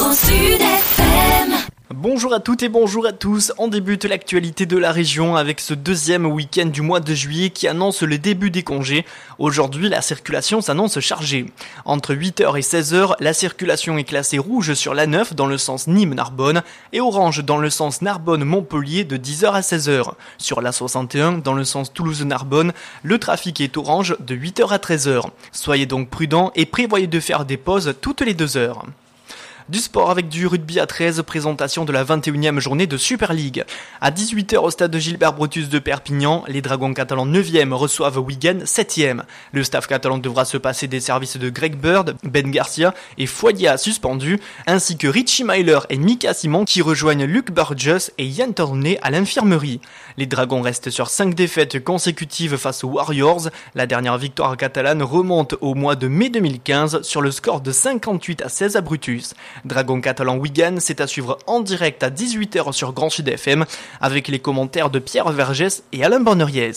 Grand Sud FM. Bonjour à toutes et bonjour à tous, on débute l'actualité de la région avec ce deuxième week-end du mois de juillet qui annonce le début des congés. Aujourd'hui, la circulation s'annonce chargée. Entre 8h et 16h, la circulation est classée rouge sur l'A9 dans le sens Nîmes-Narbonne et orange dans le sens Narbonne-Montpellier de 10h à 16h. Sur l'A61, dans le sens Toulouse-Narbonne, le trafic est orange de 8h à 13h. Soyez donc prudents et prévoyez de faire des pauses toutes les 2 heures. Du sport avec du rugby à 13, présentation de la 21e journée de Super League. À 18h au stade de Gilbert Brutus de Perpignan, les Dragons catalans 9e reçoivent Wigan 7e. Le staff catalan devra se passer des services de Greg Bird, Ben Garcia et Foyia suspendu, ainsi que Richie Myler et Mika Simon qui rejoignent Luke Burgess et Ian Tourney à l'infirmerie. Les Dragons restent sur 5 défaites consécutives face aux Warriors. La dernière victoire catalane remonte au mois de mai 2015 sur le score de 58-16 à Brutus. Dragon catalan Wigan, c'est à suivre en direct à 18h sur Grand Sud FM avec les commentaires de Pierre Vergès et Alain Bonneriez.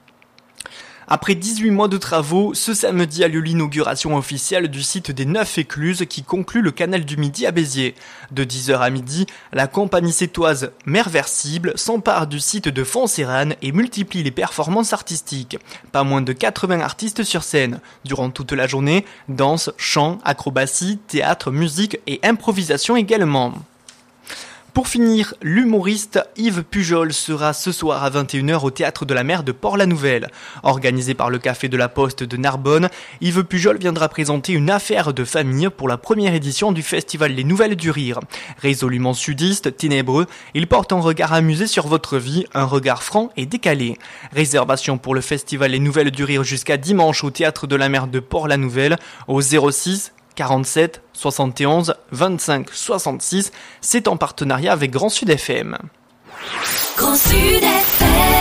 Après 18 mois de travaux, ce samedi a lieu l'inauguration officielle du site des 9 écluses qui conclut le canal du Midi à Béziers. De 10h à midi, la compagnie sétoise Merversible s'empare du site de Foncérane et multiplie les performances artistiques. Pas moins de 80 artistes sur scène. Durant toute la journée, danse, chant, acrobatie, théâtre, musique et improvisation également. Pour finir, l'humoriste Yves Pujol sera ce soir à 21h au Théâtre de la Mer de Port-la-Nouvelle. Organisé par le Café de la Poste de Narbonne, Yves Pujol viendra présenter une affaire de famille pour la première édition du festival Les Nouvelles du Rire. Résolument sudiste, ténébreux, il porte un regard amusé sur votre vie, un regard franc et décalé. Réservation pour le festival Les Nouvelles du Rire jusqu'à dimanche au Théâtre de la Mer de Port-la-Nouvelle au 06 47 71 25 66. C'est en partenariat avec Grand Sud FM. Grand Sud FM.